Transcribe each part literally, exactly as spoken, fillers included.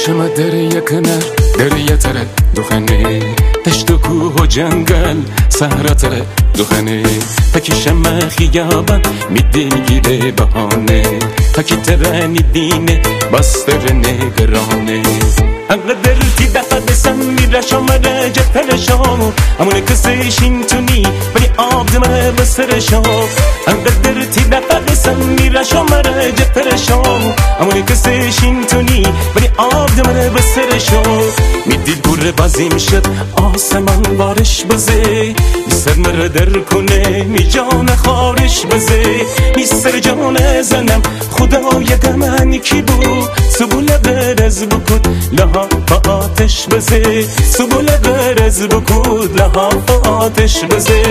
شما دریا کنار دریا تره دخنه تشت و کوه و جنگل صحرا تره دخنه تکی شما خیابان می دلگیره بهانه تکی ترانی دینه بستر نگرانه انقدر تی دفع بسم میره شما رجب پرشام امونه کسیش این تونی ولی آب دمه بسرشام انقدر تی دفع بسم میره شما رجب پرشام امونه کسیش این تونی ولی آب دمه بسرشام میدید گوره بازیم شد آسمان بارش بزه میسر مره در کنه می جان خارش بزه میسر جان زنم خدا یکم کی بود سبول غرز بکد لها با آتش بزه سبول غرز بکد لها با آتش بزه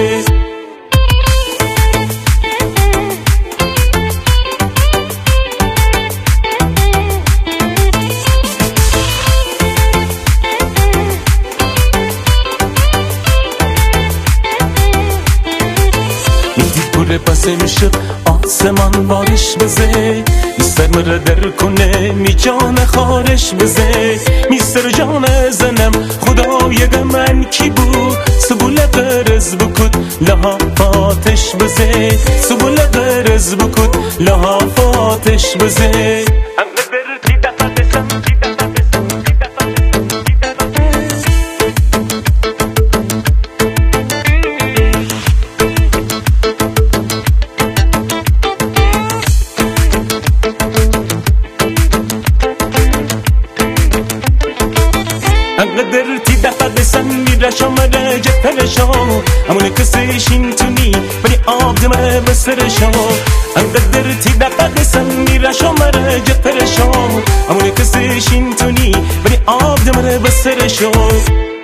پسه میشه آسمان بارش بزه میسر مره در کنه می جان خارش بزه میسر جان زنم خدای من کی بود سبول غرز بکد لها فاتش بزه سبول غرز بکد لها فاتش بزه انقدر تی دفع بسن میره شما رجب پرشام امونه کسیش این تونی ولی آب دمه بسرشام انقدر تی دفع بسن میره شما رجب پرشام امونه کسیش این تونی ولی آب دمه بسرشام